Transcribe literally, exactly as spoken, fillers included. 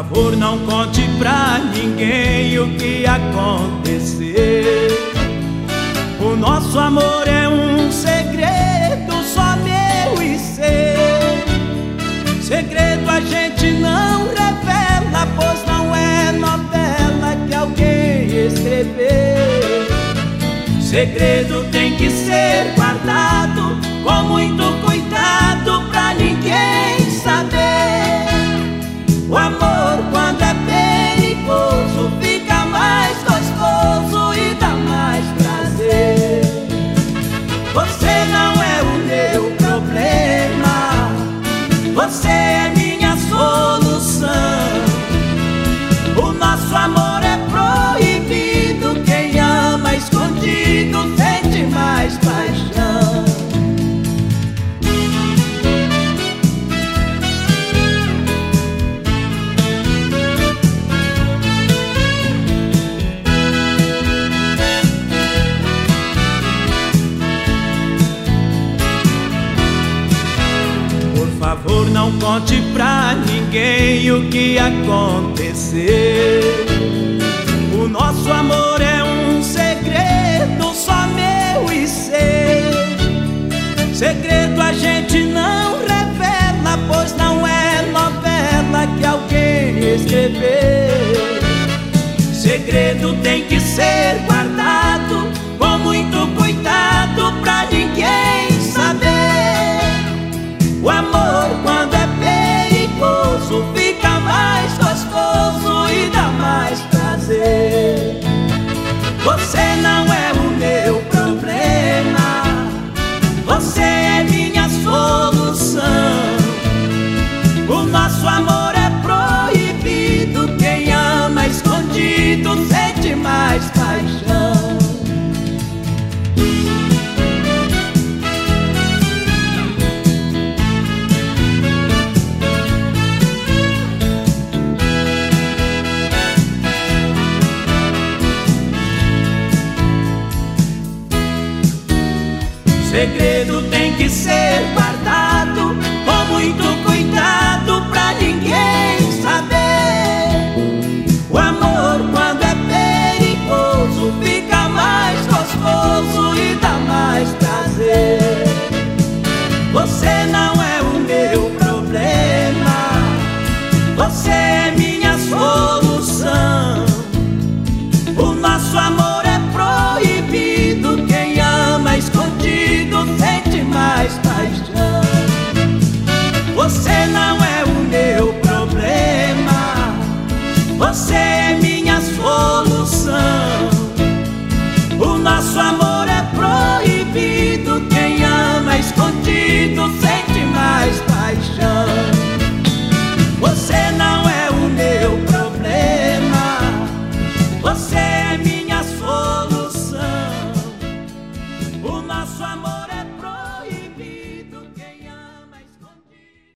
favor, não conte pra ninguém o que aconteceu. O nosso amor é um segredo só meu e seu. Segredo a gente não revela, pois não é novela que alguém escreveu. Segredo tem que ser guardado com muito cuidado pra ninguém saber. O amor, quando é perigoso, fica mais gostoso e dá mais prazer. Você não é o meu problema, você é minha solução. O nosso amor é proibido, quem ama escondido sente mais paixão. Por favor, não conte pra ninguém o que aconteceu. O nosso amor é um segredo só meu e seu. Segredo a gente não revela, pois não é novela que alguém escreveu. Segredo tem que ser guardado com muito cuidado pra ninguém saber. O amor, quando é perigoso, fica mais gostoso e dá mais prazer. Você não é o meu problema, você é minha solução. O nosso amor